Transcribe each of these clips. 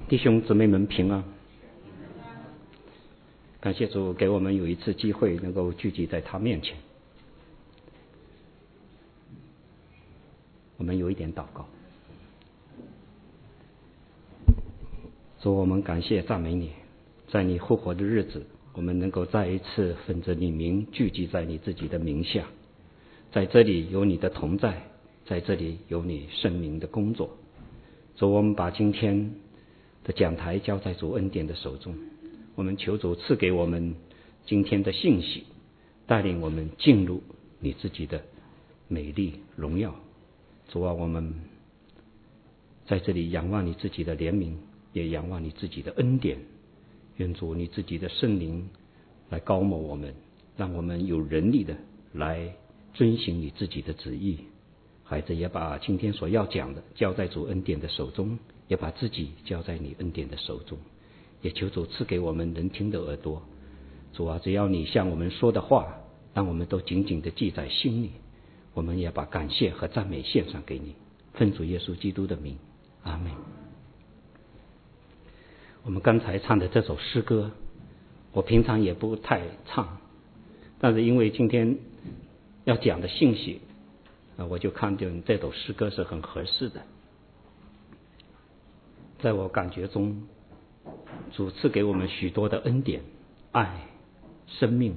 弟兄姊妹们平安，感谢主给我们有一次机会能够聚集在他面前。我们有一点祷告。主，我们感谢赞美你，在你复活的日子，我们能够再一次分着你名聚集在你自己的名下，在这里有你的同在，在这里有你圣名的工作。主，我们把今天的讲台交在主恩典的手中，我们求主赐给我们今天的信息，带领我们进入你自己的美丽荣耀。主啊，我们在这里仰望你自己的怜悯，也仰望你自己的恩典。愿主你自己的圣灵来高摩我们，让我们有能力的来遵行你自己的旨意。孩子也把今天所要讲的交在主恩典的手中，也把自己交在你恩典的手中，也求主赐给我们能听的耳朵。主啊，只要你向我们说的话，让我们都紧紧地记在心里。我们也把感谢和赞美献上给你，奉主耶稣基督的名，阿们。我们刚才唱的这首诗歌，我平常也不太唱，但是因为今天要讲的信息，我就看见这首诗歌是很合适的。在我感觉中，主赐给我们许多的恩典、爱、生命，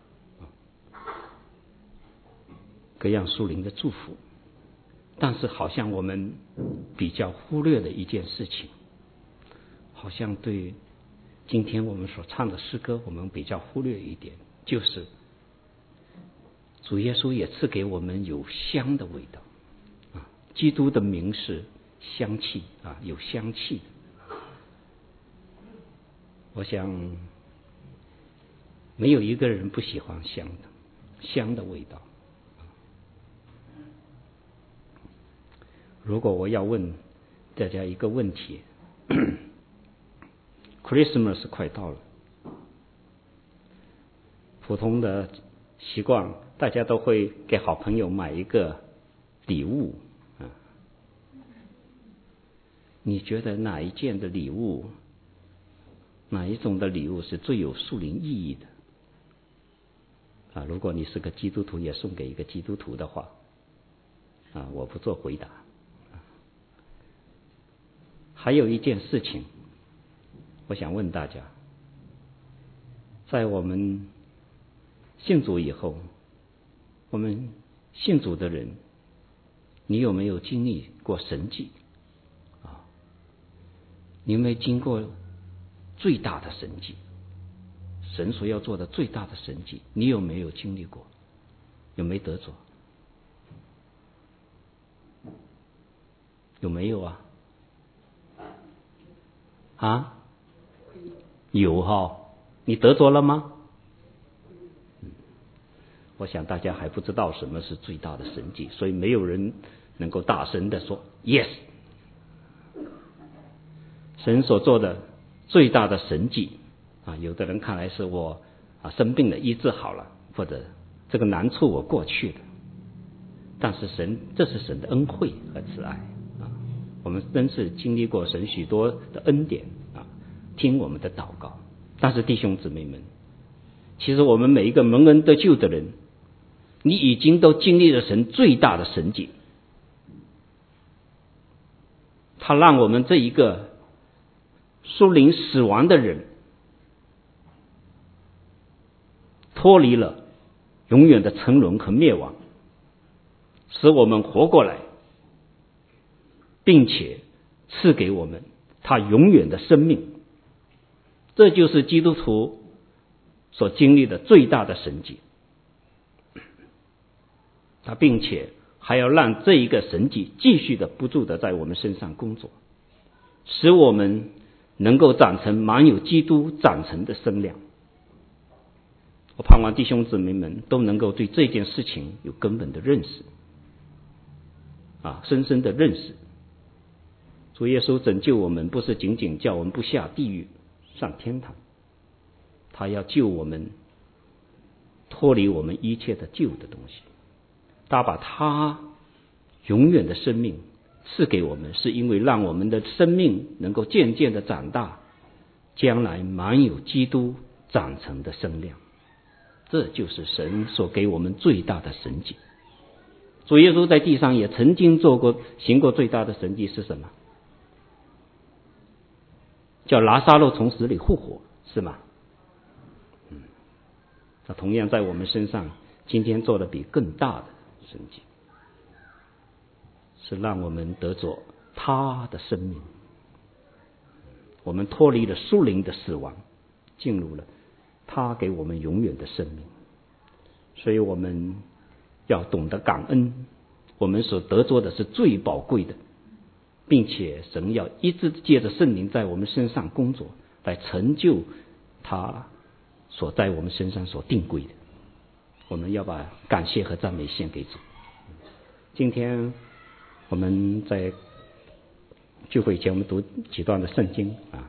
各样属灵的祝福，但是好像我们比较忽略了一件事情，好像对今天我们所唱的诗歌，我们比较忽略一点，就是主耶稣也赐给我们有香的味道。基督的名是香气，有香气。我想没有一个人不喜欢香的味道。如果我要问大家一个问题，Christmas 快到了，普通的习惯大家都会给好朋友买一个礼物，你觉得哪一件的礼物，哪一种的礼物是最有属灵意义的？如果你是个基督徒，也送给一个基督徒的话，我不做回答。还有一件事情，我想问大家，在我们信主以后，我们信主的人，你有没有经历过神迹？你有没有经过最大的神迹？神所要做的最大的神迹，你有没有经历过？有没有得着？有没有啊？有哈，你得着了吗？我想大家还不知道什么是最大的神迹，所以没有人能够大声的说 yes。 神所做的最大的神迹，有的人看来是我生病了医治好了，或者这个难处我过去了，但是这是神的恩惠和慈爱。我们真是经历过神许多的恩典，听我们的祷告。但是弟兄姊妹们，其实我们每一个蒙恩得救的人，你已经都经历了神最大的神迹。他让我们这一个属灵死亡的人，脱离了永远的沉沦和灭亡，使我们活过来，并且赐给我们他永远的生命。这就是基督徒所经历的最大的神迹。他并且还要让这一个神迹继续的不住的在我们身上工作，使我们能够长成满有基督长成的身量。我盼望弟兄姊妹们都能够对这件事情有根本的认识，深深的认识。主耶稣拯救我们，不是仅仅叫我们不下地狱上天堂，他要救我们脱离我们一切的旧的东西。他把他永远的生命赐给我们，是因为让我们的生命能够渐渐的长大，将来满有基督长成的身量。这就是神所给我们最大的神迹。主耶稣在地上也曾经行过最大的神迹是什么？叫拿撒勒从死里复活，是吗？他同样在我们身上今天做的比更大的神迹，是让我们得着他的生命，我们脱离了属灵的死亡，进入了他给我们永远的生命。所以我们要懂得感恩，我们所得着的是最宝贵的，并且神要一直借着圣灵在我们身上工作，来成就他所在我们身上所定规的。我们要把感谢和赞美献给主。今天我们在聚会前，我们读几段的圣经啊。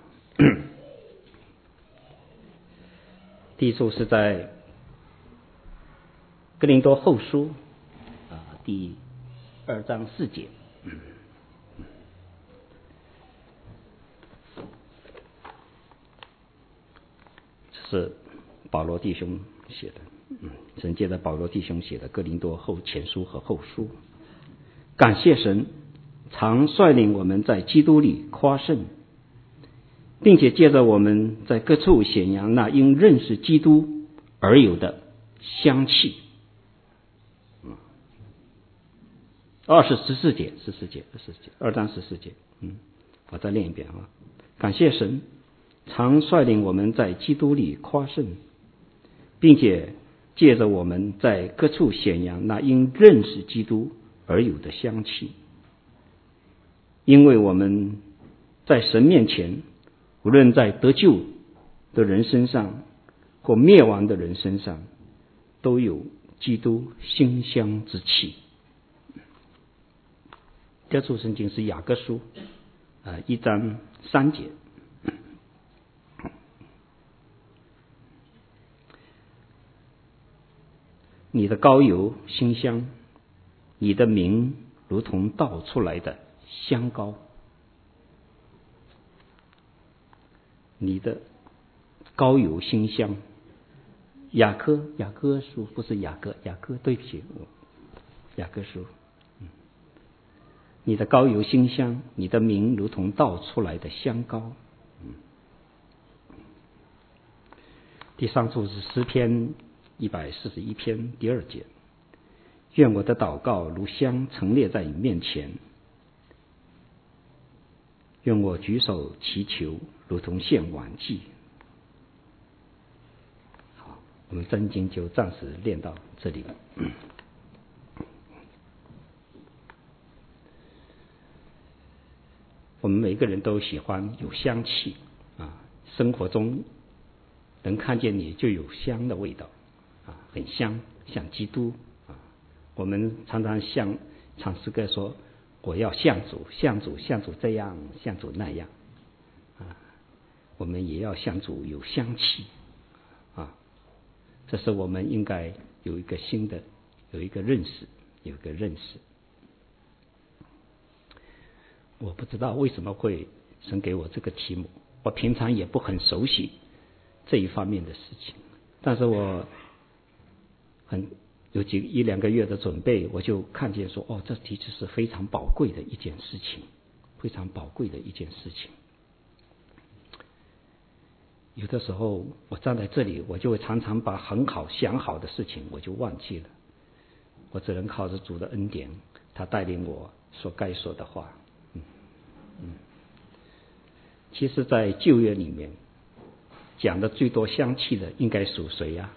第一处是在哥林多后书第2章4节。这是保罗弟兄写的，神借着保罗弟兄写的哥林多前书和后书。感谢神常率领我们在基督里夸胜，并且借着我们在各处显扬那因认识基督而有的香气。14节，2章14节。我再念一遍啊。感谢神常率领我们在基督里夸胜，并且借着我们在各处显扬那因认识基督而有的香气。因为我们在神面前，无论在得救的人身上或灭亡的人身上，都有基督馨香之气。第二处圣经是雅各书1章3节。你的膏油馨香，你的名如同倒出来的香膏。你的膏油馨香，雅各书不是雅各，对不起，雅各书。你的膏油馨香，你的名如同倒出来的香膏。第三处是诗篇141篇第2节。愿我的祷告如香陈列在你面前，愿我举手祈求如同献晚祭。好，我们真经就暂时练到这里了。我们每个人都喜欢有香气生活中能看见你就有香的味道很香，像基督我们常常唱诗歌说，我要像主这样，像主那样我们也要像主有香气这是我们应该有一个新的有一个认识。我不知道为什么会神给我这个题目，我平常也不很熟悉这一方面的事情，但是我有1-2个月的准备，我就看见说这的确是非常宝贵的一件事情，有的时候我站在这里，我就会常常把很好想好的事情我就忘记了，我只能靠着主的恩典，他带领我所该说的话。其实在旧约里面讲的最多香气的应该属谁呀？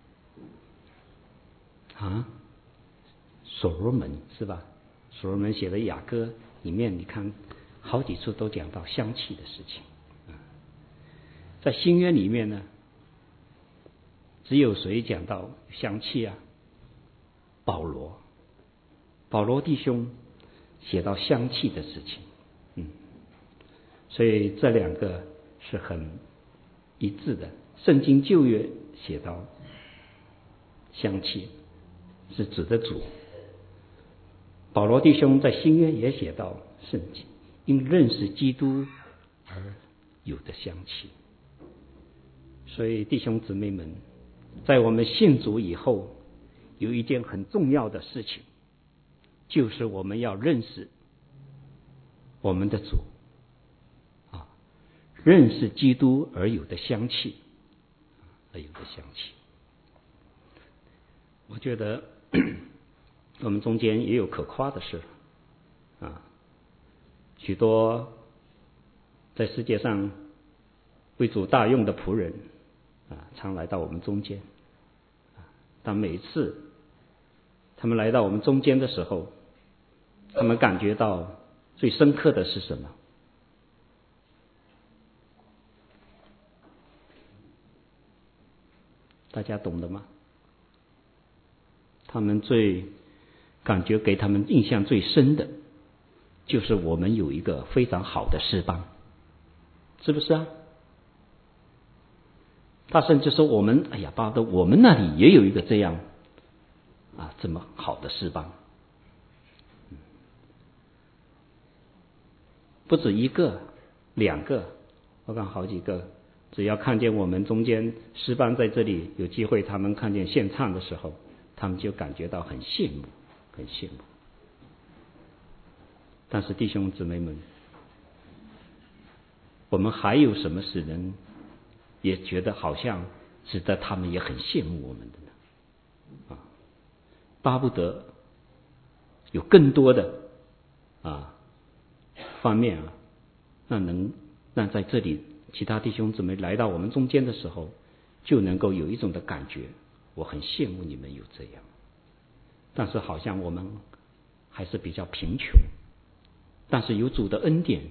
所罗门是吧？所罗门写的雅歌里面，你看好几处都讲到香气的事情。在新约里面呢，只有谁讲到香气啊？保罗弟兄写到香气的事情。所以这两个是很一致的。圣经旧约写到香气是指的主， 保罗弟兄在新约也写到，圣经因认识基督而有的香气。所以弟兄姊妹们，在我们信主以后，有一件很重要的事情，就是我们要认识我们的主认识基督而有的香气，我觉得我们中间也有可夸的事许多在世界上为主大用的仆人常来到我们中间，但每次他们来到我们中间的时候，他们感觉到最深刻的是什么？大家懂的吗？他们感觉给他们印象最深的，就是我们有一个非常好的诗班，是不是啊？他甚至说我们，巴不得我们那里也有一个这样这么好的诗班，不止一个、两个，我看好几个。只要看见我们中间诗班在这里有机会，他们看见献唱的时候，他们就感觉到很羡慕，很羡慕。但是弟兄姊妹们，我们还有什么使人也觉得好像值得他们也很羡慕我们的呢？巴不得有更多的方面那在这里其他弟兄姊妹来到我们中间的时候，就能够有一种的感觉，我很羡慕你们有这样。但是好像我们还是比较贫穷，但是有主的恩典，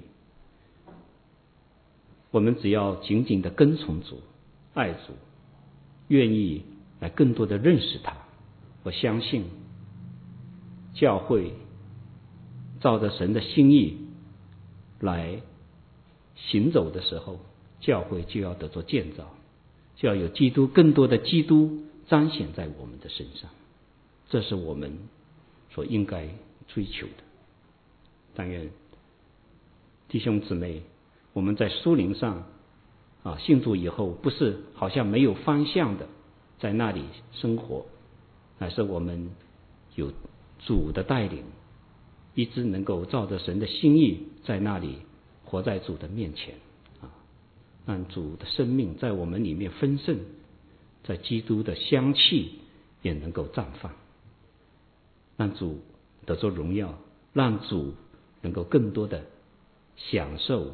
我们只要紧紧的跟从主，爱主，愿意来更多的认识他，我相信教会照着神的心意来行走的时候，教会就要得做建造，就要有更多的基督彰显在我们的身上，这是我们所应该追求的。但愿弟兄姊妹，我们在属灵上信主以后，不是好像没有方向的在那里生活，乃是我们有主的带领，一直能够照着神的心意在那里活在主的面前让主的生命在我们里面丰盛，在基督的香气也能够绽放，让主得着荣耀，让主能够更多的享受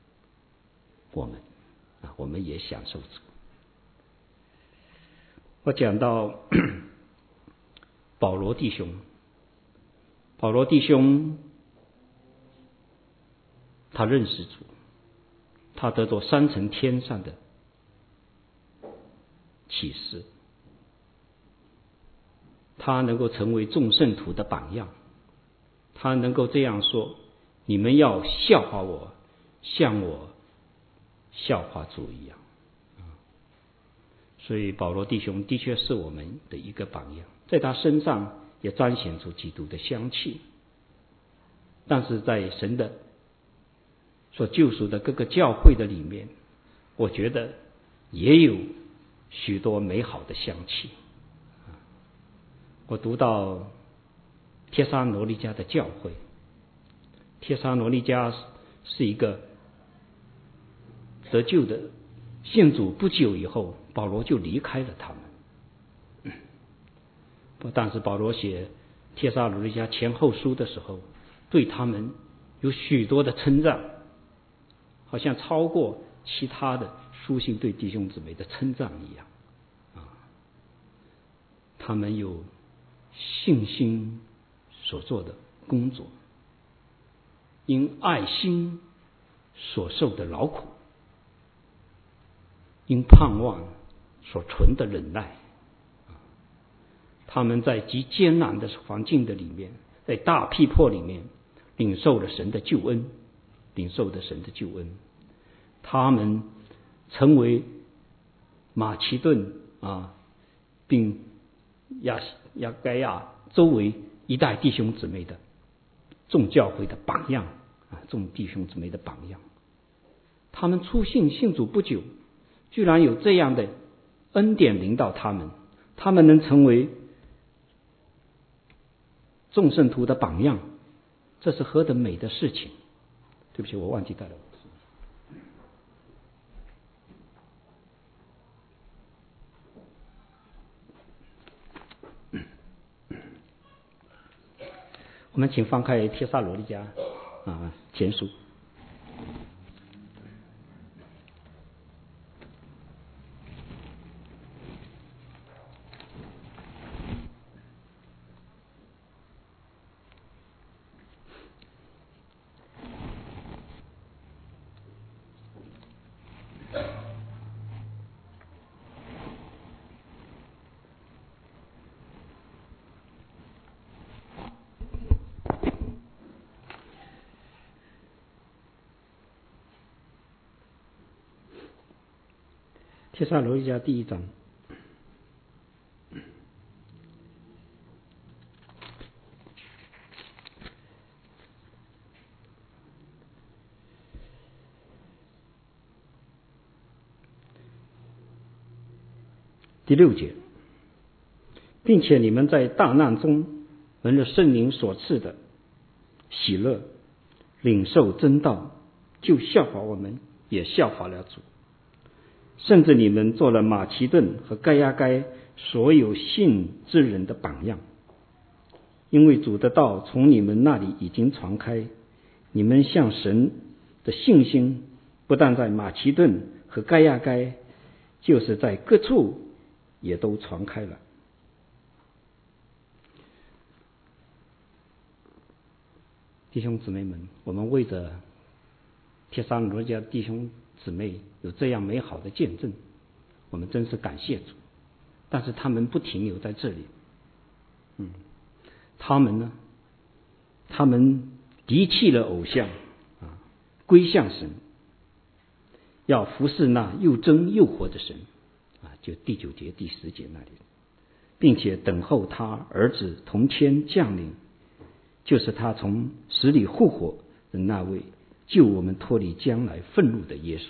我们也享受主。我讲到保罗弟兄他认识主，他得着三层天上的启示，他能够成为众圣徒的榜样，他能够这样说：你们要效法我，像我效法主一样。所以保罗弟兄的确是我们的一个榜样，在他身上也彰显出基督的香气。但是在神的所救赎的各个教会的里面，我觉得也有许多美好的香气。我读到帖撒罗尼迦的教会，帖撒罗尼迦是一个得救的信主不久以后，保罗就离开了他们。但是保罗写帖撒罗尼迦前后书的时候，对他们有许多的称赞，好像超过其他的书信对弟兄姊妹的称赞一样他们有信心所做的工作，因爱心所受的劳苦，因盼望所存的忍耐，他们在极艰难的环境的里面，在大逼迫里面领受了神的救恩，他们成为马其顿并亚该亚周围一带弟兄姊妹的众教会的榜样啊，众弟兄姊妹的榜样。他们初信主不久，居然有这样的恩典临到他们，他们能成为众圣徒的榜样，这是何等美的事情！对不起，我忘记带了。我们请翻开帖撒罗尼迦前书。帖撒罗尼迦第1章第6节，并且你们在大难中闻了圣灵所赐的喜乐，领受真道，就效法我们，也效法了主。甚至你们做了马其顿和该亚该所有信之人的榜样，因为主的道从你们那里已经传开，你们向神的信心不但在马其顿和该亚该，就是在各处也都传开了。弟兄姊妹们，我们为着帖撒罗尼迦弟兄姊妹有这样美好的见证，我们真是感谢主。但是他们不停留在这里，他们呢？他们离弃了偶像归向神，要服侍那又真又活的神就第9节第10节那里，并且等候他儿子同天降临，就是他从死里复活的那位，救我们脱离将来愤怒的耶稣。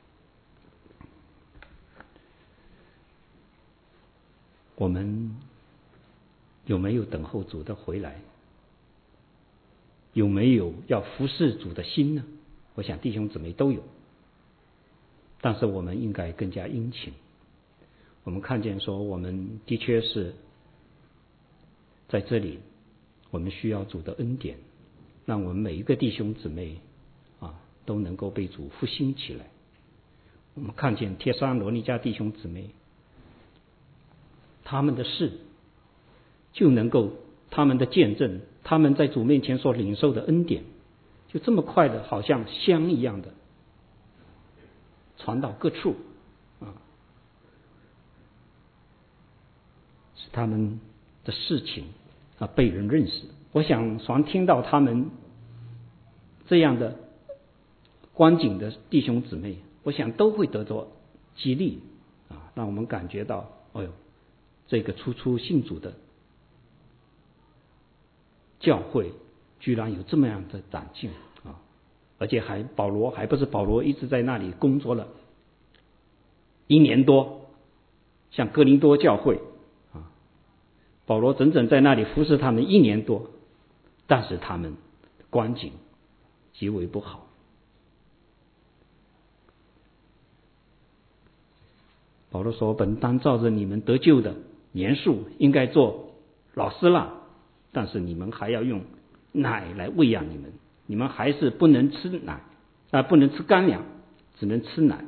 我们有没有等候主的回来？有没有要服侍主的心呢？我想弟兄姊妹都有，但是我们应该更加殷勤。我们看见说，我们的确是在这里，我们需要主的恩典，让我们每一个弟兄姊妹都能够被主复兴起来。我们看见帖撒罗尼迦弟兄姊妹，他们的事就能够，他们的见证，他们在主面前所领受的恩典，就这么快的，好像香一样的传到各处使他们的事情被人认识。我想常听到他们这样的光景的弟兄姊妹，我想都会得到激励让我们感觉到，这个初信主的教会居然有这么样的长进而且保罗还不是保罗一直在那里工作了1年多，像哥林多教会保罗整整在那里服侍他们1年多，但是他们光景极为不好。保罗说，本当照着你们得救的年数，应该做老师了，但是你们还要用奶来喂养你们，你们还是不能吃奶不能吃干粮，只能吃奶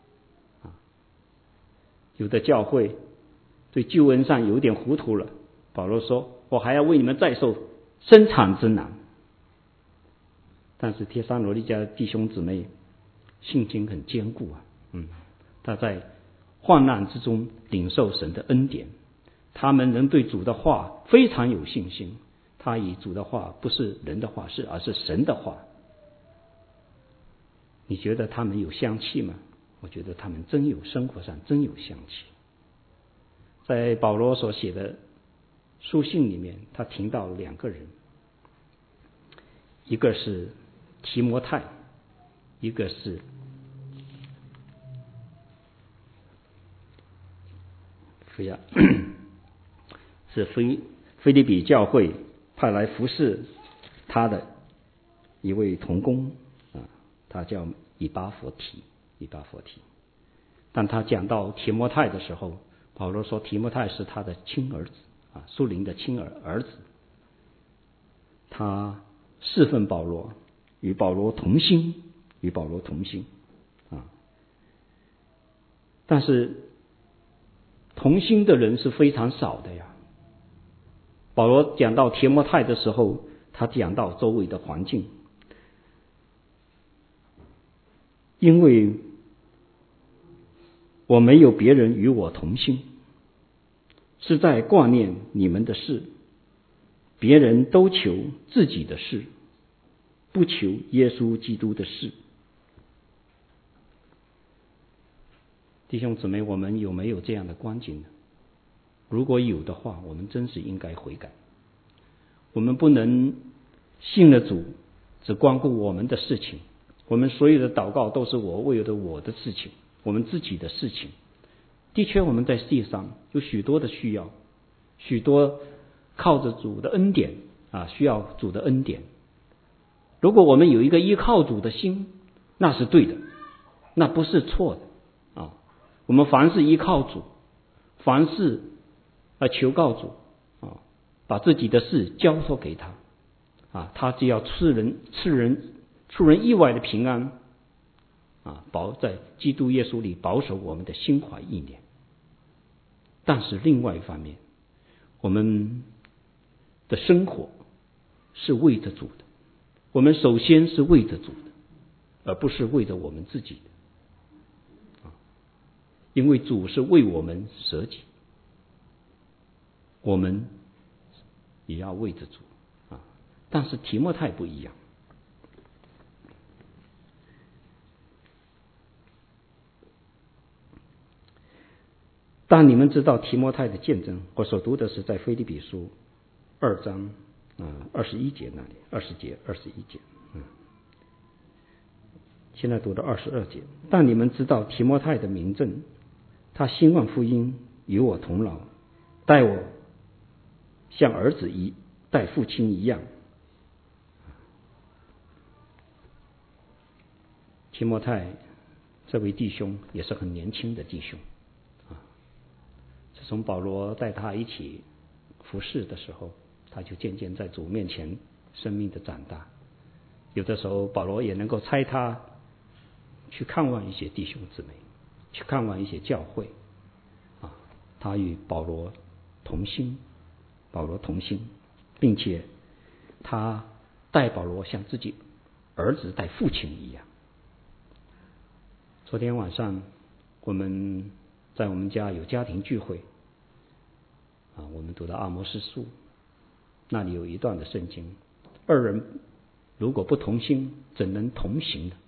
有的教会对救恩上有点糊涂了，保罗说，我还要为你们再受生产之难。但是帖撒罗尼迦弟兄姊妹信心很坚固他在患难之中领受神的恩典，他们能对主的话非常有信心，他以主的话不是人的话而是神的话。你觉得他们有香气吗？我觉得他们真有，生活上真有香气。在保罗所写的书信里面，他提到2个人， 一个是提摩太，一个是是腓立比教会派来服侍他的一位同工他叫以巴弗提。当他讲到提摩太的时候，保罗说提摩太是他的亲儿子属灵的亲儿子，他侍奉保罗，与保罗同心但是同心的人是非常少的呀。保罗讲到提摩太的时候，他讲到周围的环境，因为我没有别人与我同心，是在挂念你们的事，别人都求自己的事，不求耶稣基督的事。弟兄姊妹，我们有没有这样的光景呢？如果有的话，我们真是应该悔改。我们不能信了主只光顾我们的事情，我们所有的祷告都是为了我的事情，我们自己的事情。的确我们在世界上有许多的需要，许多靠着主的恩典需要主的恩典。如果我们有一个依靠主的心，那是对的，那不是错的我们凡事依靠主，凡事求告主把自己的事交托给他他只要出人意外的平安在基督耶稣里保守我们的心怀意念。但是另外一方面，我们的生活是为着主的，我们首先是为着主的，而不是为着我们自己的因为主是为我们舍己，我们也要为着主但是提摩太不一样。当你们知道提摩太的见证，我所读的是在腓立比书2章21节那里，20节21节现在读到22节。但你们知道提摩太的名证，他兴旺福音，与我同劳，待我像儿子待父亲一样。提摩太这位弟兄也是很年轻的弟兄自从保罗带他一起服侍的时候，他就渐渐在主面前生命的长大。有的时候保罗也能够差他去看望一些弟兄姊妹，去看望一些教会他与保罗同心，并且他待保罗像自己儿子待父亲一样。昨天晚上我们在我们家有家庭聚会我们读到阿摩司书，那里有一段的圣经，二人如果不同心，怎能同行呢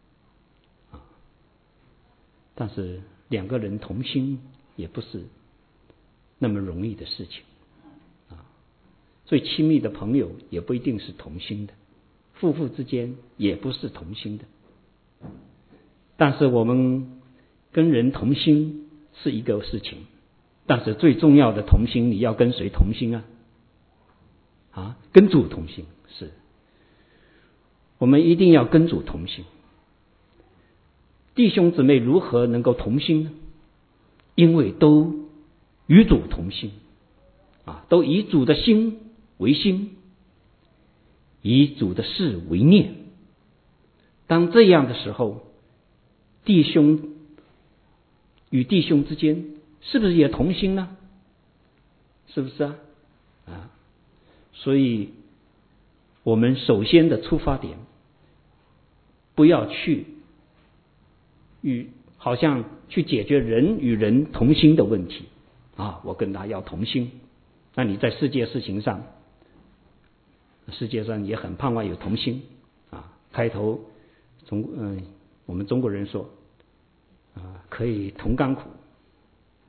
但是两个人同心也不是那么容易的事情最亲密的朋友也不一定是同心的，夫妇之间也不是同心的。但是我们跟人同心是一个事情，但是最重要的同心，你要跟谁同心跟主同心。是我们一定要跟主同心。弟兄姊妹如何能够同心呢？因为都与主同心都以主的心为心，以主的事为念。当这样的时候，弟兄与弟兄之间是不是也同心呢？是不是所以我们首先的出发点，不要好像去解决人与人同心的问题我跟他要同心。那你在世界上也很盼望有同心开头我们中国人说可以同甘苦，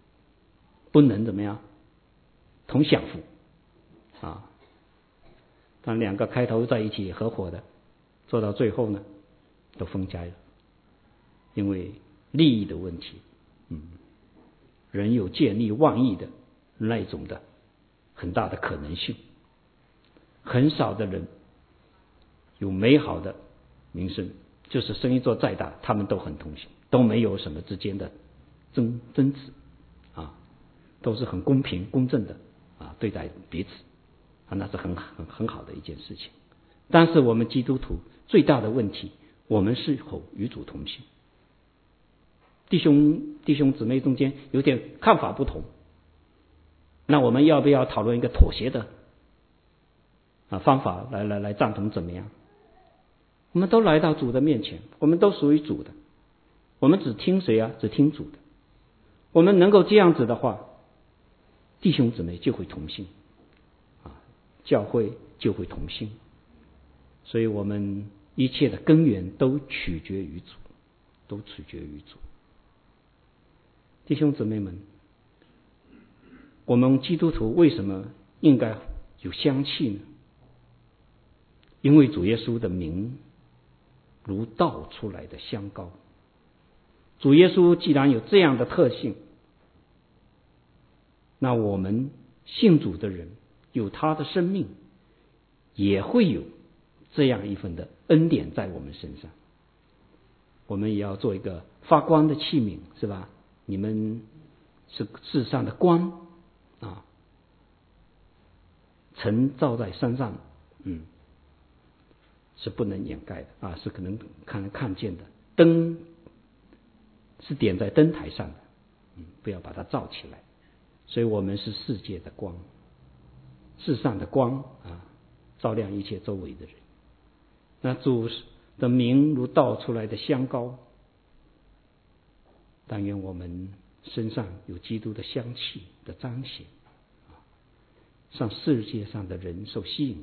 不能怎么样同享福但两个开头在一起合伙的，做到最后呢，都分开了，因为利益的问题。人有见利忘义的那一种的很大的可能性，很少的人有美好的名声，就是生意做再大，他们都很同心，都没有什么之间的争执啊，都是很公平公正的啊对待彼此啊，那是很好的一件事情。但是我们基督徒最大的问题，我们是否与主同行？弟兄姊妹中间有点看法不同，那我们要不要讨论一个妥协的方法来赞同怎么样？我们都来到主的面前，我们都属于主的，我们只听谁啊？只听主的。我们能够这样子的话，弟兄姊妹就会同心教会就会同心。所以我们一切的根源都取决于主，都取决于主。弟兄姊妹们，我们基督徒为什么应该有香气呢？因为主耶稣的名如倒出来的香膏。主耶稣既然有这样的特性，那我们信主的人有他的生命，也会有这样一份的恩典在我们身上。我们也要做一个发光的器皿，是吧？你们是世上的光啊，尘照在山上，是不能掩盖的啊，是可能看见的。灯是点在灯台上的，不要把它照起来。所以我们是世界的光，世上的光啊，照亮一切周围的人。那主的名如倒出来的香膏，但愿我们身上有基督的香气的彰显，让世界上的人受吸引。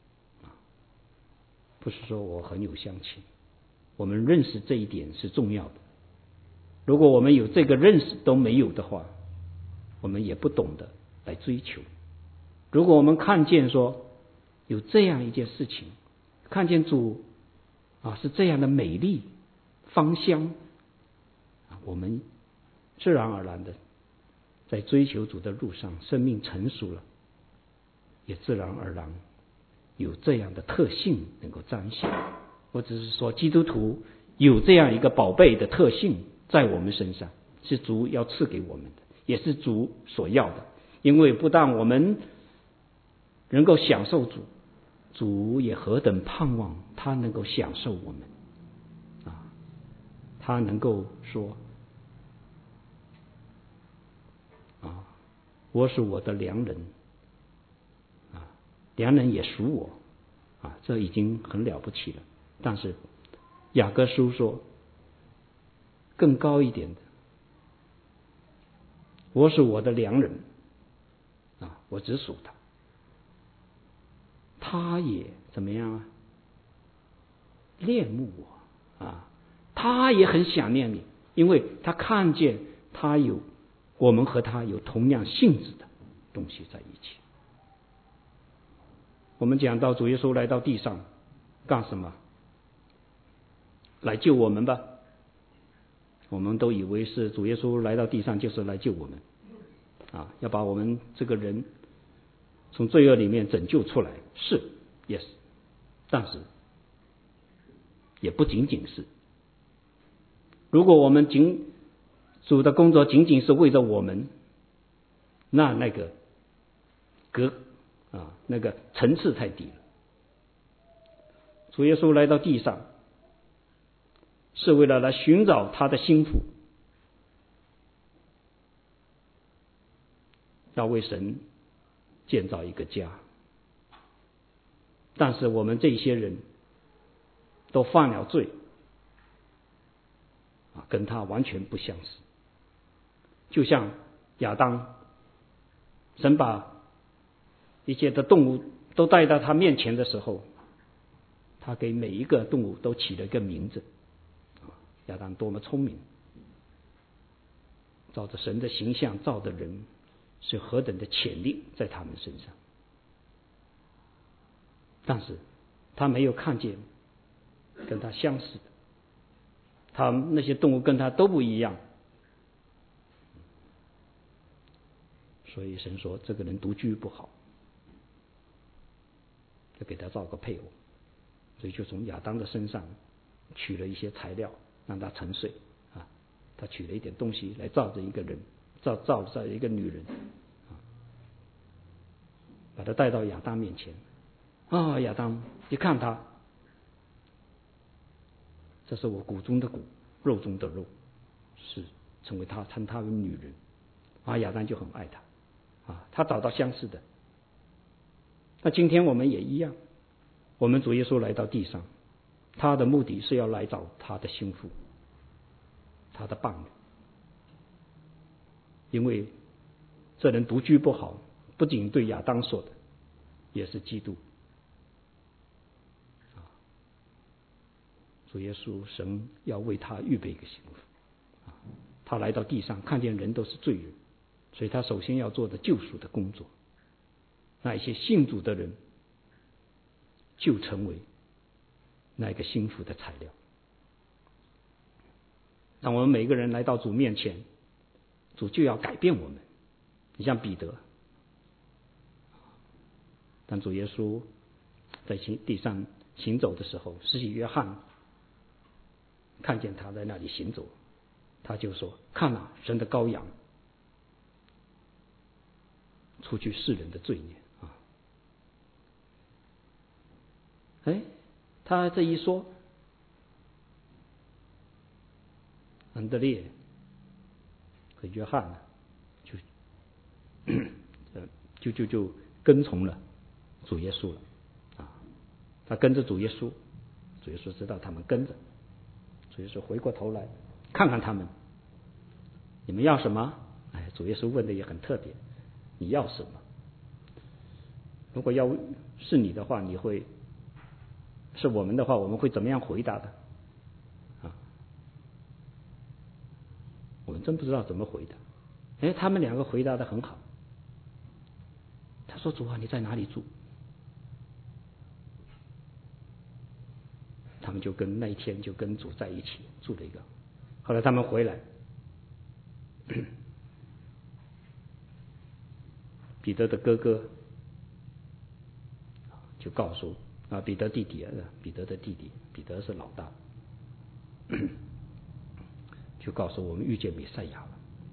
不是说我很有香气，我们认识这一点是重要的。如果我们有这个认识都没有的话，我们也不懂得来追求。如果我们看见说有这样一件事情，看见主是这样的美丽芳香，我们自然而然的在追求主的路上，生命成熟了，也自然而然有这样的特性能够彰显。我只是说基督徒有这样一个宝贝的特性在我们身上，是主要赐给我们的，也是主所要的。因为不但我们能够享受主，主也何等盼望他能够享受我们他能够说我是我的良人良人也属我这已经很了不起了。但是雅各书说更高一点的，我是我的良人我只属他，他也怎么样恋慕我他也很想念你，因为他看见我们和他有同样性质的东西在一起。我们讲到主耶稣来到地上干什么？来救我们吧。我们都以为是主耶稣来到地上就是来救我们要把我们这个人从罪恶里面拯救出来，是 yes， 但是也不仅仅是。如果我们主的工作仅仅是为着我们，那个那个层次太低了。主耶稣来到地上是为了来寻找他的心腹，要为神建造一个家。但是我们这些人都犯了罪跟他完全不相似。就像亚当，神把一切的动物都带到他面前的时候，他给每一个动物都起了一个名字。亚当多么聪明，照着神的形象造的人是何等的潜力在他们身上。 但是他没有看见跟他相似的，他那些动物跟他都不一样，所以神说这个人独居不好，就给他造个配偶，所以就从亚当的身上取了一些材料让他沉睡啊，他取了一点东西来造着一个人，造着一个女人啊，把他带到亚当面前啊，亚当一看他，这是我骨中的骨，肉中的肉，是称他为女人啊，亚当就很爱他啊，他找到相似的。那今天我们也一样，我们主耶稣来到地上，他的目的是要来找他的心腹，他的伴侣，因为这人独居不好，不仅对亚当说的，也是基督。主耶稣神要为他预备一个心腹，他来到地上看见人都是罪人，所以他首先要做的救赎的工作。那一些信主的人就成为那个心腹的材料。当我们每个人来到主面前，主就要改变我们。你像彼得，当主耶稣在地上行走的时候，施洗约翰看见他在那里行走，他就说：看啊，神的羔羊，除去世人的罪孽啊！哎，他这一说，安德烈和约翰呢，就跟从了主耶稣了啊！他跟着主耶稣，主耶稣知道他们跟着，主耶稣回过头来看看他们，你们要什么？哎，主耶稣问的也很特别，你要什么？如果要是你的话，你会是我们的话，我们会怎么样回答的？啊，我们真不知道怎么回答。哎，他们两个回答的很好。他说：“主啊，你在哪里住？”他们那一天就跟主在一起住了一个。后来他们回来，彼得的哥哥就告诉彼得的弟弟，彼得是老大，就告诉我们遇见弥赛亚了。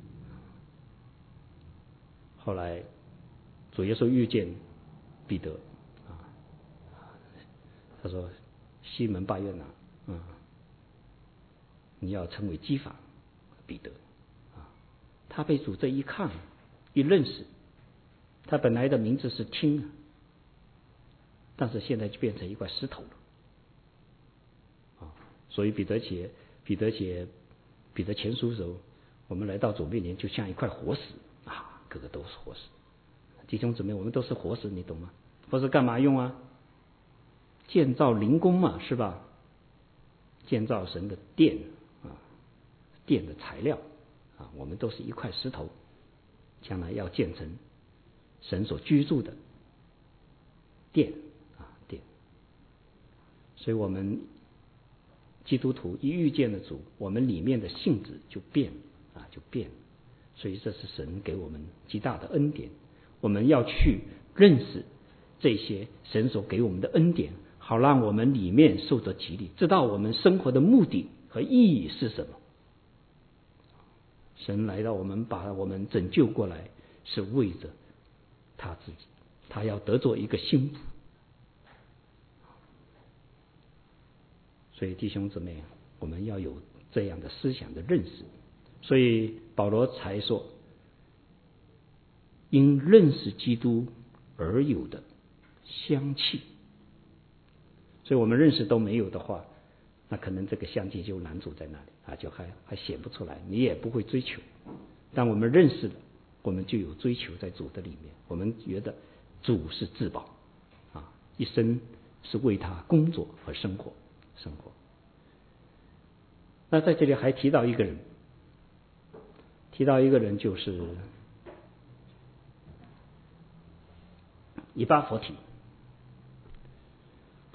后来主耶稣遇见彼得他说：“西门巴约拿，你要成为基法彼得他被主这一看一认识，他本来的名字是听，但是现在就变成一块石头了所以彼得前书的时候，我们来到主面前就像一块活石个个都是活石。弟兄姊妹，我们都是活石，你懂吗？活石干嘛用啊？建造灵宫嘛，是吧？建造神的殿殿的材料我们都是一块石头，将来要建成神所居住的殿殿。所以我们基督徒一遇见了主，我们里面的性质就变就变。所以这是神给我们极大的恩典，我们要去认识这些神所给我们的恩典，好让我们里面受着激励，知道我们生活的目的和意义是什么。神来到我们，把我们拯救过来，是为着他自己，他要得做一个心腹。所以弟兄姊妹，我们要有这样的思想的认识。所以保罗才说，因认识基督而有的香气。所以我们认识都没有的话，那可能这个香气就拦阻在那里就还显不出来，你也不会追求。但我们认识了，我们就有追求在主的里面，我们觉得主是至宝一生是为他工作和生活。那在这里还提到一个人，就是以巴弗提。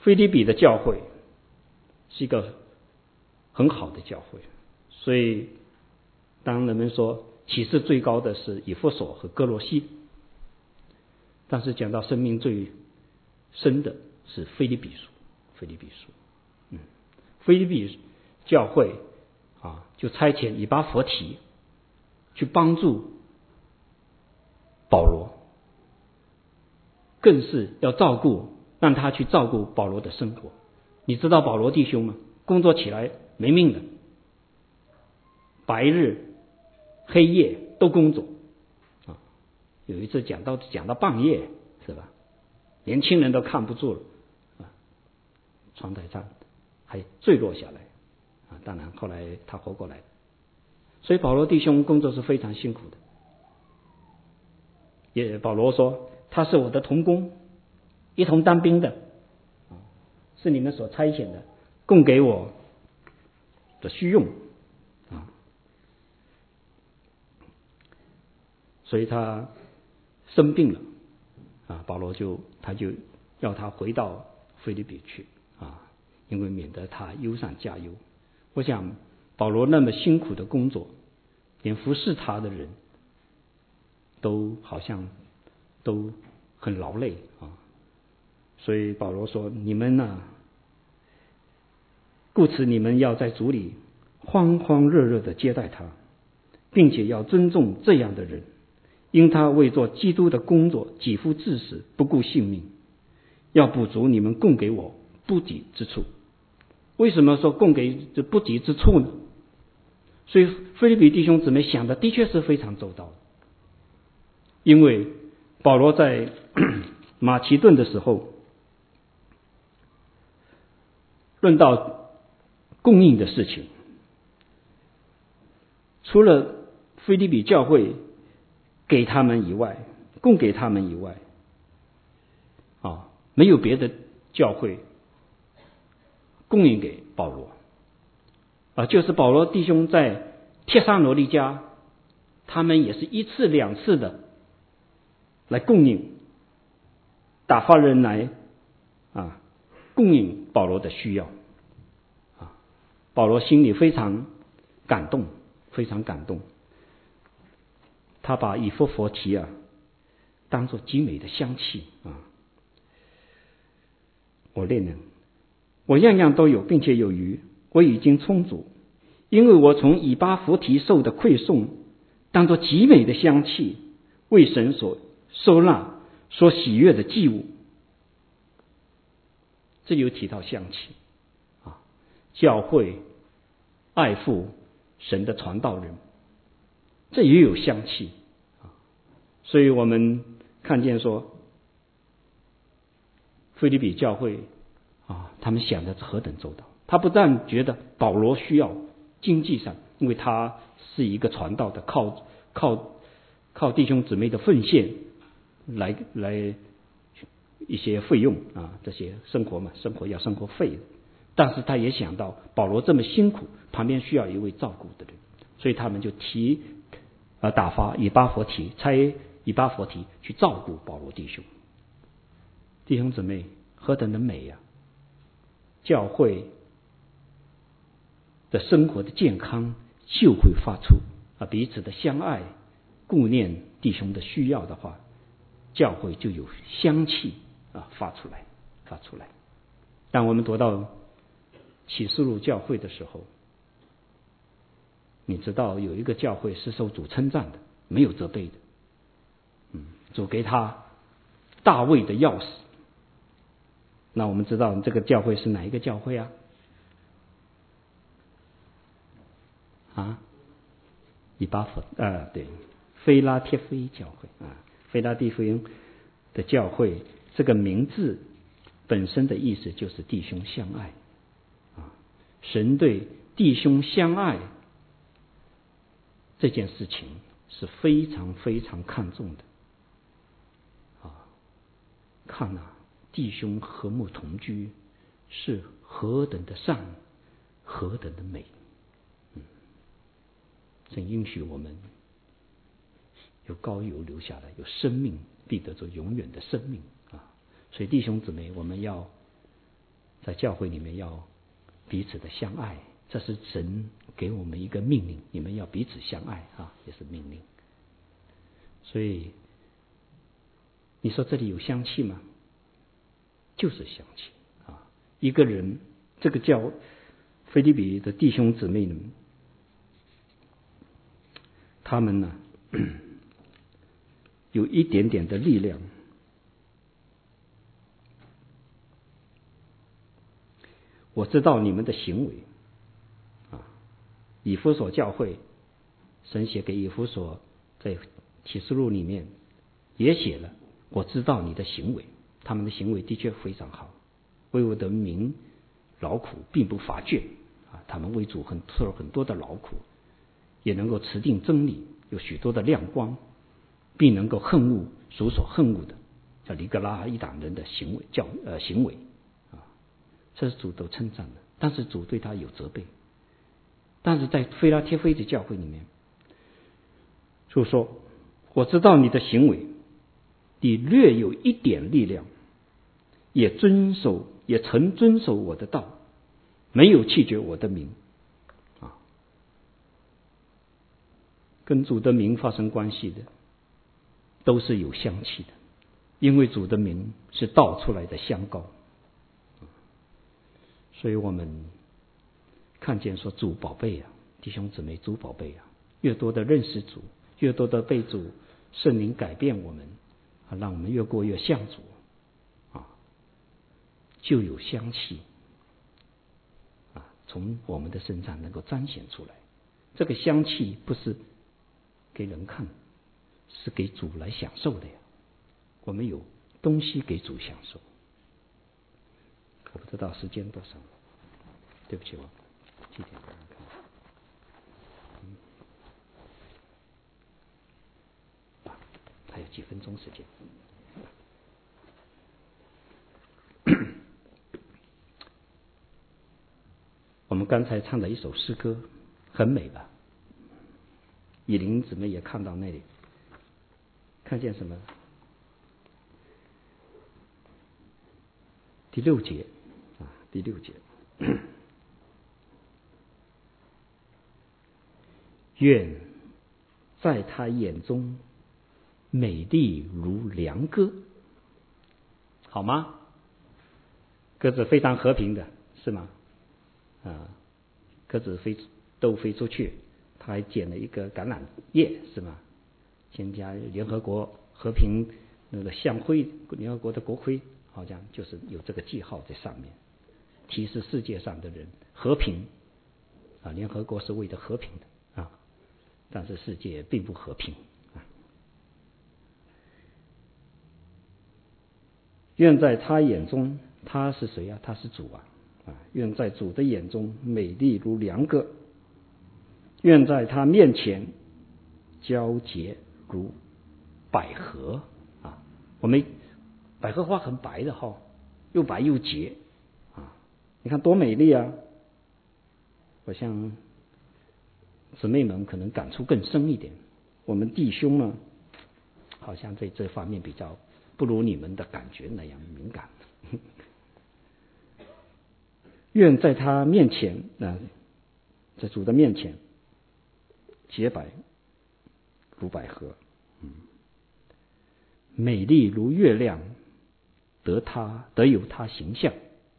腓立比的教会是一个很好的教会，所以当人们说启示最高的是以弗所和哥罗西，但是讲到生命最深的是腓立比书。腓立比教会就差遣以巴弗提去帮助保罗，更是要让他去照顾保罗的生活。你知道保罗弟兄吗？工作起来没命的，白日黑夜都工作有一次讲到半夜，是吧？年轻人都看不住了窗台上还坠落下来当然后来他活过来，所以保罗弟兄工作是非常辛苦的。也保罗说他是我的同工，一同当兵的是你们所差遣的，供给我的需用所以他生病了保罗就要他回到腓立比去因为免得他忧上加忧。我想保罗那么辛苦的工作，连服侍他的人都好像都很劳累所以保罗说你们故此你们要在主里欢欢热热的接待他，并且要尊重这样的人，因他为做基督的工作几乎至死，不顾性命，要补足你们供给我不及之处。为什么说供给这不及之处呢？所以腓立比弟兄姊妹想的的确是非常周到的，因为保罗在马其顿的时候，论到供应的事情，除了腓立比教会给他们以外，供给他们以外没有别的教会供应给保罗就是保罗弟兄在帖撒罗尼迦，他们也是一次两次的来供应，打发人来供应保罗的需要保罗心里非常感动，非常感动。他把以弗弗提当作极美的香气我恋人，我样样都有，并且有余，我已经充足，因为我从以巴弗提受的馈送，当作极美的香气，为神所收纳，所喜悦的祭物。这里有提到香气教会爱护神的传道人，这也有香气所以我们看见说腓立比教会他们想的何等周到。他不但觉得保罗需要经济上，因为他是一个传道的，靠弟兄姊妹的奉献来一些费用这些生活要生活费的，但是他也想到保罗这么辛苦，旁边需要一位照顾的人，所以他们就打发以巴弗提，差以巴弗提去照顾保罗弟兄。弟兄姊妹，何等的美教会的生活的健康就会发出彼此的相爱，顾念弟兄的需要的话，教会就有香气发出来。当我们读到启示录教会的时候，你知道有一个教会是受主称赞的，没有责备的主给他大卫的钥匙。那我们知道这个教会是哪一个教会以巴弗对，菲拉帖菲教会菲拉蒂菲的教会，这个名字本身的意思就是弟兄相爱神对弟兄相爱这件事情是非常非常看重的看弟兄和睦同居是何等的善，何等的美曾应许我们有膏油留下来，有生命必得着永远的生命所以弟兄姊妹，我们要在教会里面要彼此的相爱，这是神给我们一个命令，你们要彼此相爱啊，也是命令。所以你说这里有香气吗？就是香气啊！一个人，这个叫腓立比的弟兄姊妹们，他们呢有一点点的力量。我知道你们的行为啊，以弗所教会，神写给以弗所，在启示录里面也写了，我知道你的行为，他们的行为的确非常好，为我的名劳苦，并不乏倦啊，他们为主受了很多的劳苦，也能够持定真理，有许多的亮光，并能够恨恶属所恨恶的，叫尼格拉一党人的行为行为啊，这是主都称赞的，但是主对他有责备。但是在腓拉铁非的教会里面，就说我知道你的行为，你略有一点力量，也曾遵守我的道，没有弃绝我的名啊，跟主的名发生关系的都是有香气的，因为主的名是倒出来的香膏。所以我们看见说主宝贝啊，弟兄姊妹，主宝贝啊，越多的认识主，越多的被主圣灵改变我们啊，让我们越过越像主啊，就有香气啊，从我们的身上能够彰显出来。这个香气不是给人看，是给主来享受的呀。我们有东西给主享受。我不知道时间多少，对不起，我几点看？还有几分钟时间。我们刚才唱的一首诗歌很美吧？以琳姊妹也看到那里，看见什么？第6节啊，第6节。愿在他眼中美丽如良鸽，好吗？鸽子非常和平的，是吗？啊，鸽子都飞出去，他还捡了一个橄榄叶，是吗？添加联合国和平那个象徽，联合国的国徽好像就是有这个记号在上面，提示世界上的人和平啊，联合国是为了和平的啊，但是世界并不和平啊。愿在他眼中，他是谁啊？他是主啊！愿在主的眼中美丽如良鸽，愿在他面前皎洁如百合啊！我们百合花很白的哈，又白又洁啊！你看多美丽啊！我想姊妹们可能感触更深一点，我们弟兄呢，好像在这方面比较不如你们的感觉那样敏感。愿在他面前在主的面前洁白如百合，美丽如月亮，得有他形象。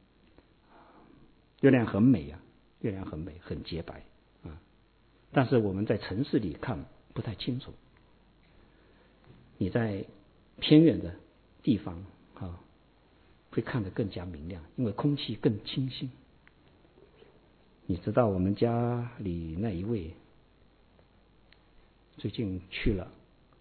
月亮很美啊，月亮很美，很洁白啊，但是我们在城市里看不太清楚。你在偏远的地方啊，会看得更加明亮，因为空气更清新。你知道我们家里那一位最近去了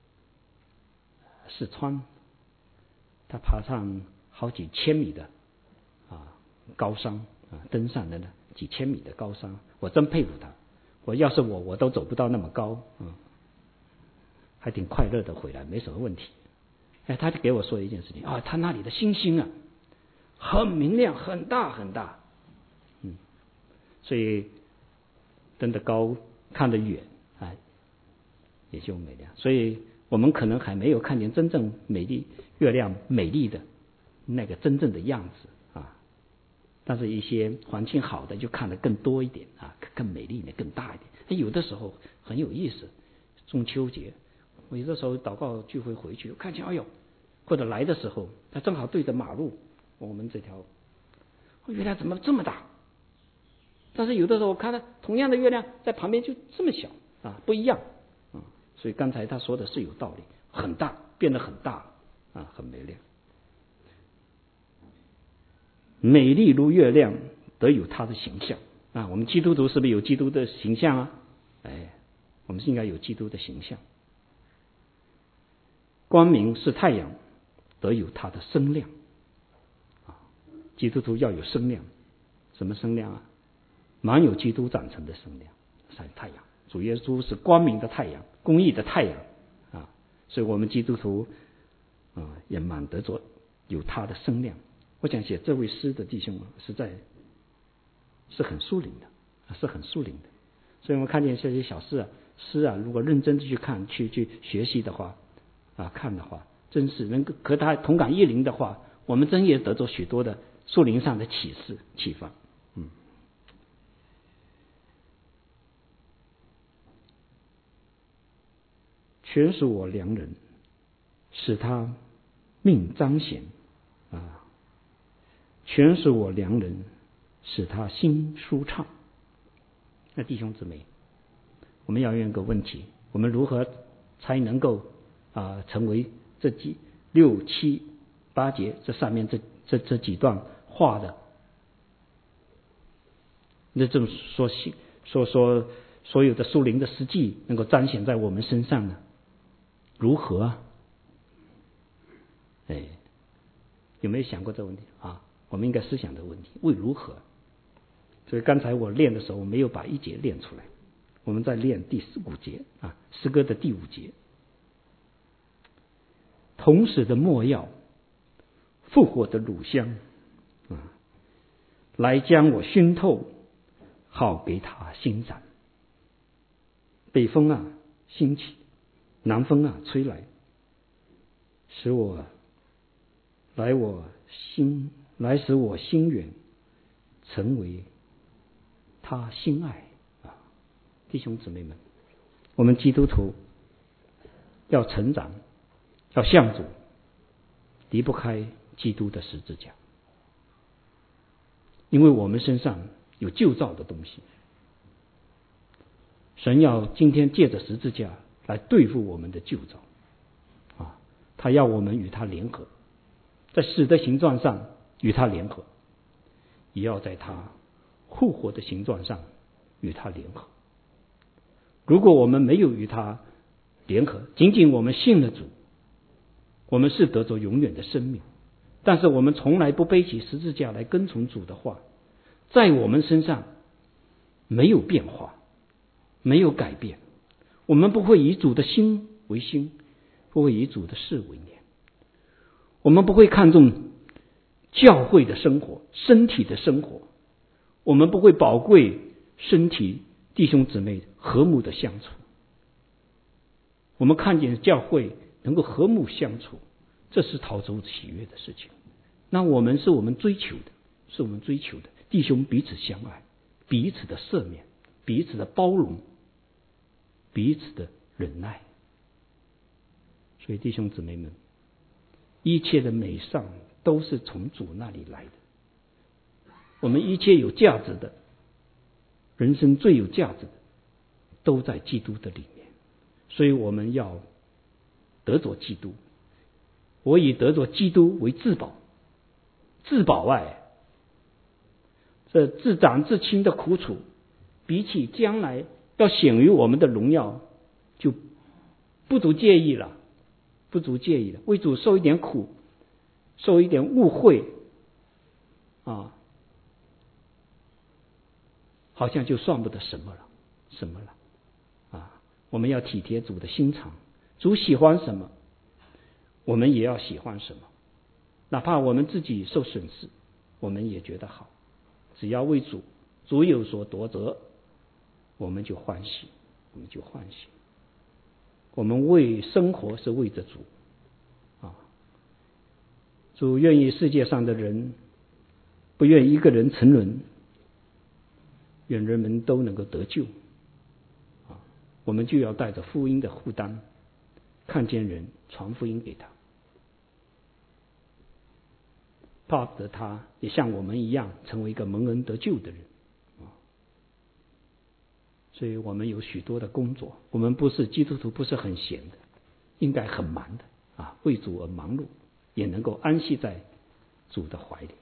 四川，他爬上好几千米的高山登上了几千米的高山，我真佩服他。要是我都走不到那么高，还挺快乐的回来，没什么问题。他就给我说一件事情他那里的星星啊，很明亮，很大很大。所以登得高看得远也就美亮。所以我们可能还没有看见真正美丽月亮美丽的那个真正的样子但是一些环境好的就看得更多一点啊，更美丽一点，更大一点。有的时候很有意思，中秋节我有的时候祷告聚会回去看见，哎呦，或者来的时候他正好对着马路，我们这条原来怎么这么大？但是有的时候我看到同样的月亮在旁边就这么小啊，不一样啊。所以刚才他说的是有道理，很大，变得很大啊，很美亮。美丽如月亮，得有它的形象啊。我们基督徒是不是有基督的形象啊？我们是应该有基督的形象。光明是太阳，得有它的声量啊。基督徒要有声量，什么声量啊？满有基督长成的声量，像太阳。主耶稣是光明的太阳，公义的太阳啊，所以我们基督徒也满得着有他的声量。我想写这位诗的弟兄实在是很疏灵的，是很疏灵的。所以我们看见这些小诗啊，如果认真的去看、去学习的话看的话，真是能够和他同感异灵的话，我们真也得着许多的属灵上的启示、启发。全属我良人，使他命彰显啊！全属我良人，使他心舒畅。那弟兄姊妹，我们要问个问题：我们如何才能够成为这6、7、8节这上面这几段话的？那这么说所有的属灵的实际能够彰显在我们身上呢？如何啊？有没有想过这个问题啊？我们应该思想这个问题，为如何？所以刚才我练的时候，我没有把1节练出来，我们在练第5节啊，诗歌的第5节。同时的没药，复活的乳香来将我熏透，好给他欣赏。北风兴起，南风吹来，使我心远成为他心爱弟兄姊妹们，我们基督徒要成长，要向主，离不开基督的十字架，因为我们身上有旧造的东西。神要今天借着十字架来对付我们的旧造他要我们与他联合，在死的形状上与他联合，也要在他复活的形状上与他联合。如果我们没有与他联合，仅仅我们信了主，我们是得着永远的生命，但是我们从来不背起十字架来跟从主的话，在我们身上没有变化，没有改变，我们不会以主的心为心，不会以主的事为念，我们不会看重教会的生活，身体的生活，我们不会宝贵身体弟兄姊妹和睦的相处。我们看见教会能够和睦相处，这是讨主喜悦的事情。那我们追求的弟兄彼此相爱，彼此的赦免，彼此的包容，彼此的忍耐。所以弟兄姊妹们，一切的美善都是从主那里来的。我们一切有价值的，人生最有价值的，都在基督的里面。所以我们要得着基督，我以得着基督为至宝，至宝这自长自轻的苦楚，比起将来要显于我们的荣耀，就不足介意了，为主受一点苦，受一点误会好像就算不得什么了。我们要体贴主的心肠，主喜欢什么，我们也要喜欢什么，哪怕我们自己受损失，我们也觉得好。只要为主有所夺得，我们就欢喜。我们为生活是为着主主愿意世界上的人不愿一个人沉沦，愿人们都能够得救。我们就要带着福音的负担，看见人传福音给他，怕得他也像我们一样成为一个蒙恩得救的人。所以我们有许多的工作，我们不是基督徒，不是很闲的，应该很忙的为主而忙碌，也能够安息在主的怀里。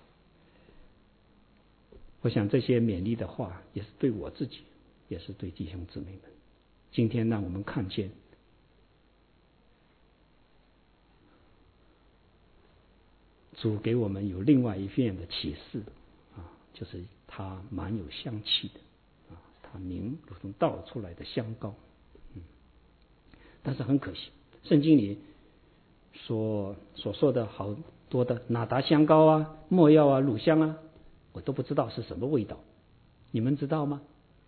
我想这些勉励的话也是对我自己，也是对弟兄姊妹们。今天让我们看见主给我们有另外一面的启示就是他蛮有香气的他名如同倒出来的香膏。但是很可惜，圣经里所说的好多的哪达香膏没药乳香我都不知道是什么味道，你们知道吗？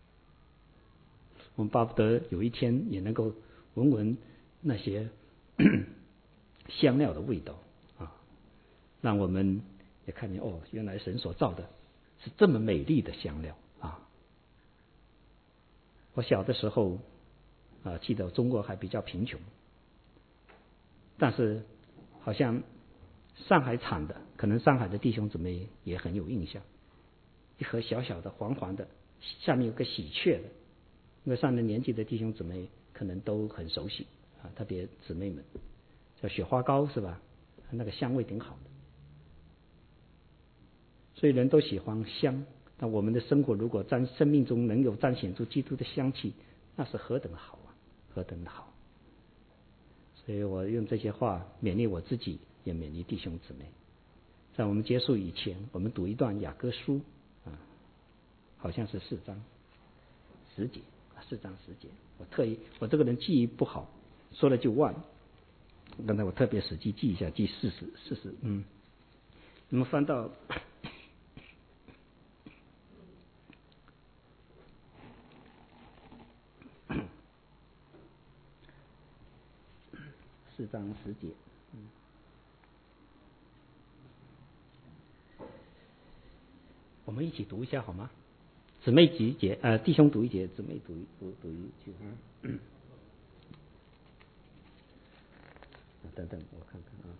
我们巴不得有一天也能够闻闻那些香料的味道让我们也看见原来神所造的是这么美丽的香料我小的时候记得中国还比较贫穷，但是好像上海产的，可能上海的弟兄姊妹也很有印象，一盒小小的黄黄的，下面有个喜鹊的，因为上了年纪的弟兄姊妹可能都很熟悉特别姊妹们叫雪花膏是吧？那个香味挺好的，所以人都喜欢香。那我们的生活如果在生命中能有彰显出基督的香气，那是何等的好何等的好。所以我用这些话勉励我自己，也勉励弟兄姊妹。在我们结束以前，我们读一段雅歌书好像是4章10节，4章10节。我这个人记忆不好，说了就忘。刚才我特别实际记一下，记40。你们翻到4章10节。我们一起读一下好吗？姊妹几节弟兄读一节，姊妹读一句等等我看看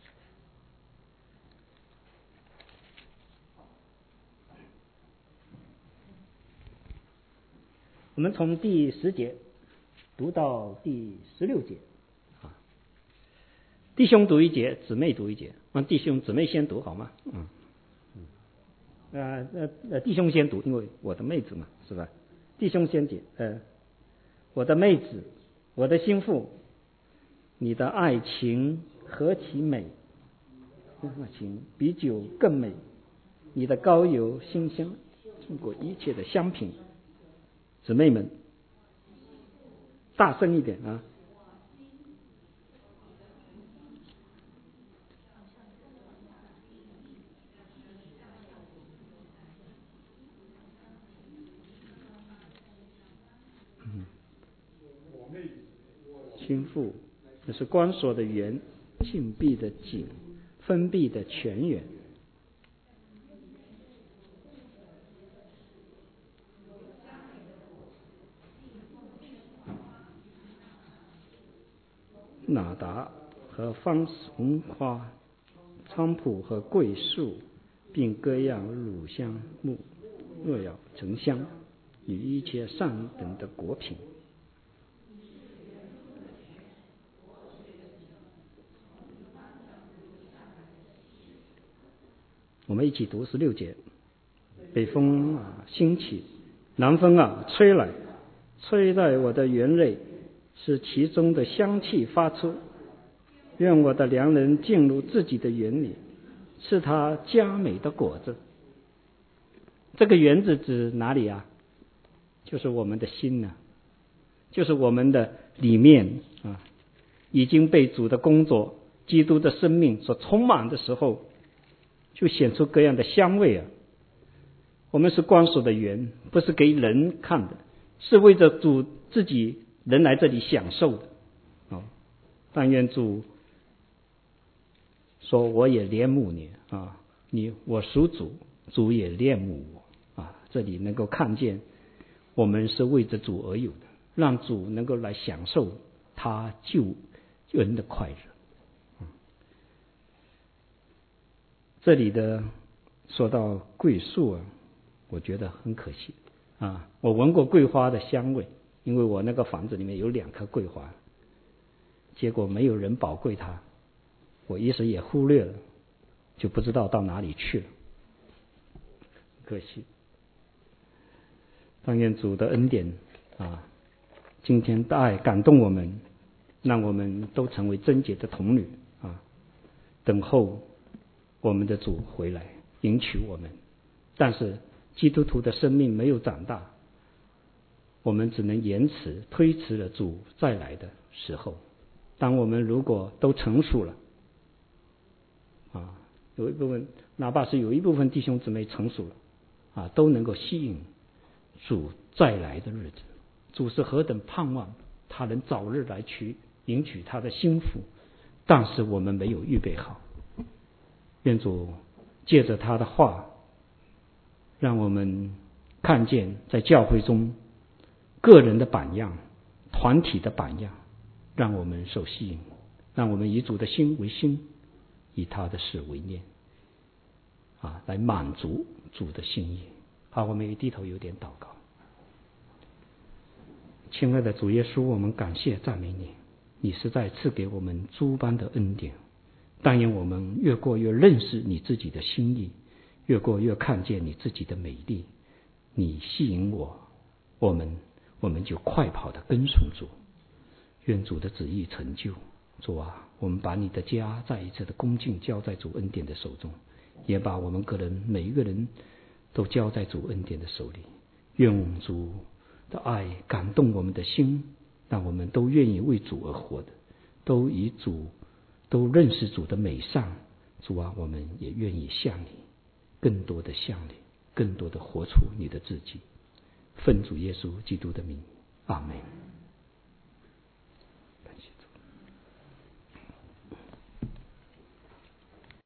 我们从第10节读到第16节弟兄读一节，姊妹读一节，让弟兄姊妹先读好吗？弟兄先读，因为我的妹子嘛，是吧？弟兄先解，我的妹子，我的心腹，你的爱情何其美，爱情比酒更美，你的膏油馨香胜过一切的香品。姊妹们，大声一点心腹，这是关锁的园，禁闭的井，封闭的泉源。哪达和芳红花，菖蒲和桂树，并各样乳香木，若要沉香，与一切上等的果品。我们一起读16节。北风兴起，南风吹来，吹在我的园内，使其中的香气发出。愿我的良人进入自己的园里，吃他佳美的果子。这个园子指哪里就是我们的心就是我们的里面已经被主的工作、基督的生命所充满的时候，就显出各样的香味我们是关锁的园，不是给人看的，是为着主自己人来这里享受的但愿主说我也怜慕你我属主， 主也恋慕我啊。这里能够看见我们是为着主而有的，让主能够来享受他救恩的快乐。这里的说到桂树啊，我觉得很可惜啊。我闻过桂花的香味，因为我那个房子里面有2棵桂花，结果没有人宝贵它，我一时也忽略了，就不知道到哪里去了，可惜。但愿主的恩典啊，今天的爱感动我们，让我们都成为贞洁的童女啊，等候我们的主回来迎娶我们。但是基督徒的生命没有长大，我们只能延迟推迟了主再来的时候。当我们如果都成熟了啊，有一部分哪怕是有一部分弟兄姊妹成熟了啊，都能够吸引主再来的日子。主是何等盼望他能早日来迎娶他的心腹，但是我们没有预备好。愿主借着他的话，让我们看见在教会中个人的榜样、团体的榜样，让我们受吸引，让我们以主的心为心，以他的事为念啊，来满足主的心意。好，我们也低头有点祷告。亲爱的主耶稣，我们感谢赞美你，你是在赐给我们诸般的恩典。但愿我们越过越认识你自己的心意，越过越看见你自己的美丽。你吸引我们就快跑的跟从主。愿主的旨意成就。主啊，我们把你的家再一次的恭敬交在主恩典的手中，也把我们个人每一个人都交在主恩典的手里。愿主的爱感动我们的心，让我们都愿意为主而活的，都认识主的美善。主啊，我们也愿意向你，更多的向你，更多的活出你的自己。奉主耶稣基督的名，阿们。